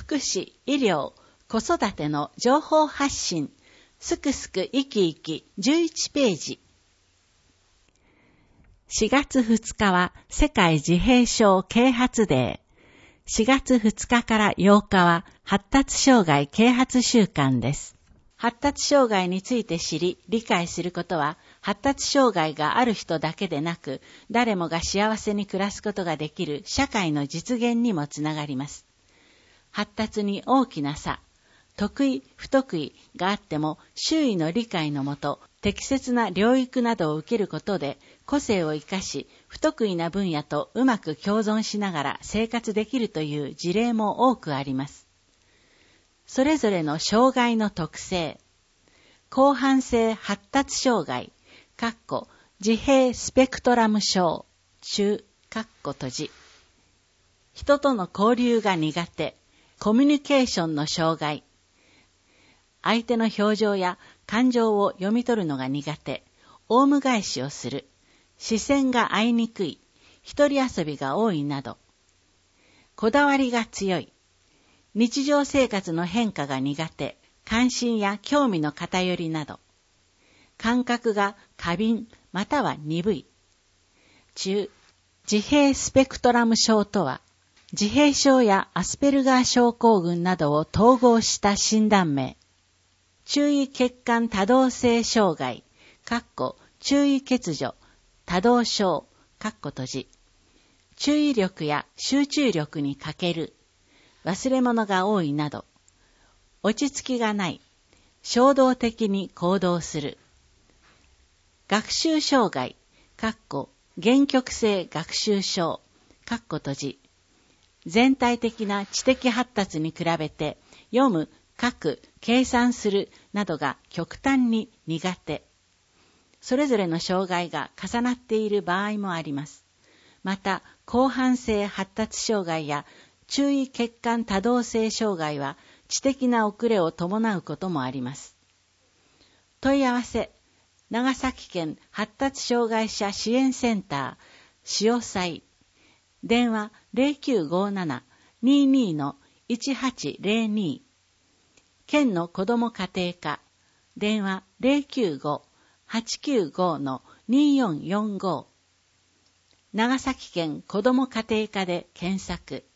福祉、医療、子育ての情報発信、すくすく生き生き11ページ。4月2日は世界自閉症啓発デー。4月2日から8日は発達障害啓発週間です。発達障害について知り、理解することは、発達障害がある人だけでなく、誰もが幸せに暮らすことができる社会の実現にもつながります。発達に大きな差、得意、不得意があっても、周囲の理解のもと、適切な療育などを受けることで、個性を生かし、不得意な分野とうまく共存しながら生活できるという事例も多くあります。それぞれの障害の特性、広範性発達障害、自閉スペクトラム症、中、閉じ。人との交流が苦手、コミュニケーションの障害。相手の表情や感情を読み取るのが苦手、オウム返しをする、視線が合いにくい、一人遊びが多いなど。こだわりが強い。日常生活の変化が苦手、関心や興味の偏りなど。感覚が過敏または鈍い。中、自閉スペクトラム症とは、自閉症やアスペルガー症候群などを統合した診断名。注意欠陥多動性障害、注意欠如、多動症、閉じ。注意力や集中力に欠ける。忘れ物が多いなど、落ち着きがない、衝動的に行動する。学習障害、限局性学習症、閉じ。全体的な知的発達に比べて、読む、書く、計算するなどが極端に苦手。それぞれの障害が重なっている場合もあります。また、広範性発達障害や注意欠陥多動性障害は知的な遅れを伴うこともあります。問い合わせ、長崎県発達障害者支援センター、塩祭、電話 0957-22-1802、県の子ども家庭課、電話 095-895-2445、長崎県子ども家庭課で検索。